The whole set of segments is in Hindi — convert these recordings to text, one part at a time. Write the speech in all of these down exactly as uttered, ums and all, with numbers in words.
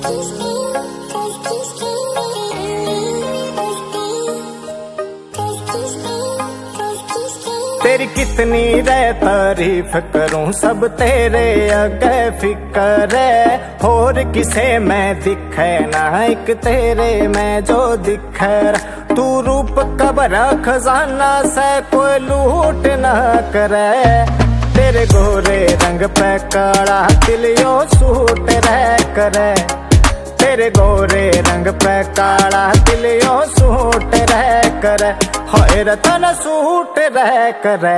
तेरी कितनी रे तारीफ करूं, सब तेरे आगे फिकर है। होर किसे मैं दिखे ना, एक तेरे में जो दिखे। तू रूप कबरा खजाना से कोई लूट ना करे। तेरे गोरे रंग पे काला तिलियो सूट रह करे। तेरे गोरे रंग पे काला तिलियो सूट रह करे। हाय रतन सूट रह करे।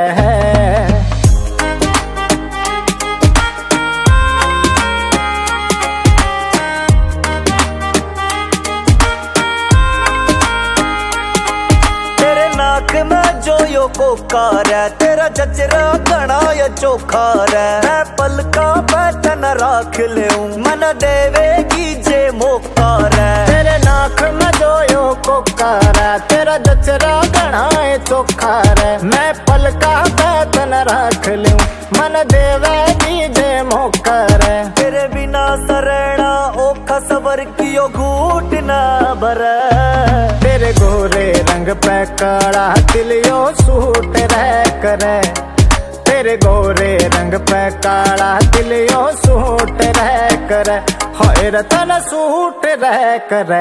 तेरे नाक में जो यो कोकार है, तेरा जचरा घना या चोखार है। मैं पलका पे तन राख लेऊं, मन देवेगी जे मोकार है। तेरे नाक में जो यो कोकार है, तेरा जचरा घना या चोखार है। मैं पलका पे तन राख लेऊं, मन देवेगी जे मोकार है। तेरे बिना सरना ओखा सबर कियो घूट ना भरे। तेरे गोरे रंग पे काला तिलियो सूट रह करे। तेरे गोरे रंग पे काला तिलियो सूट रह करे। हाय रतन सूट रह करे।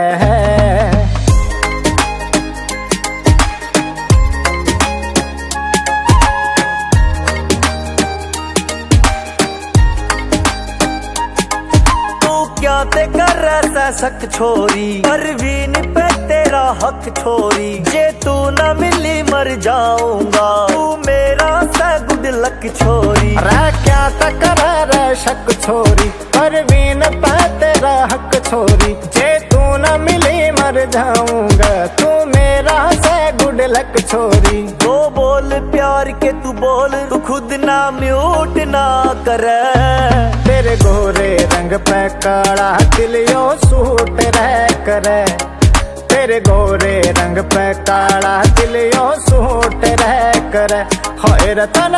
क्या ते कर ऐसा सक छोरी, परवीन पे तेरा हक छोरी। जे तू न मिली मर जाऊंगा, तू मेरा सा गुड लक छोरी। रह क्या ते कर रे शक छोरी, परवीन पे तेरा हक छोरी। जे तू न मिली मर जाऊंगा, तू मेरा सा गुड लक छोरी। दो बोल प्यार के तू बोल, तू खुद ना म्यूट ना करे। तेरे गोरे रंग पे काला तिलियो सूट रह करे। तेरे गोरे रंग पे काला तिलियो सूट रह करे। हाय रतन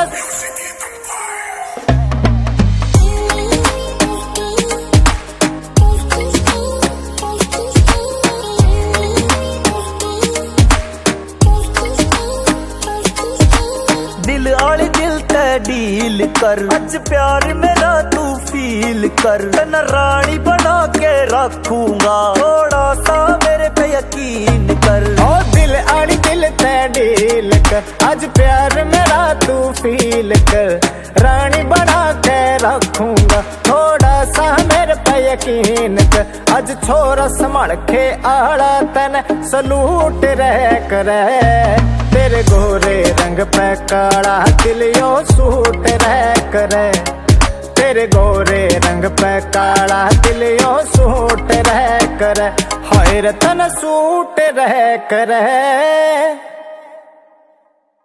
दिल आली दिल ते डील कर। अज प्यार मेरा तू फील कर। तन रानी बना के रखूंगा, थोड़ा सा मेरे पे यकीन कर। ओ दिल आली दिल ते डील कर। अज प्यार मेरा तू फील कर। रानी बना के रखूंगा, थोड़ा सा मेरे पे यकीन कर। अज छोरा संभाल के आला तन सलूट रह करे। तेरे गोरे रंग पे काला तिलियो सूट रह करे। तेरे गोरे रंग पे काला तिलियो सूट रह करे। हाय रतन सूट रह करे।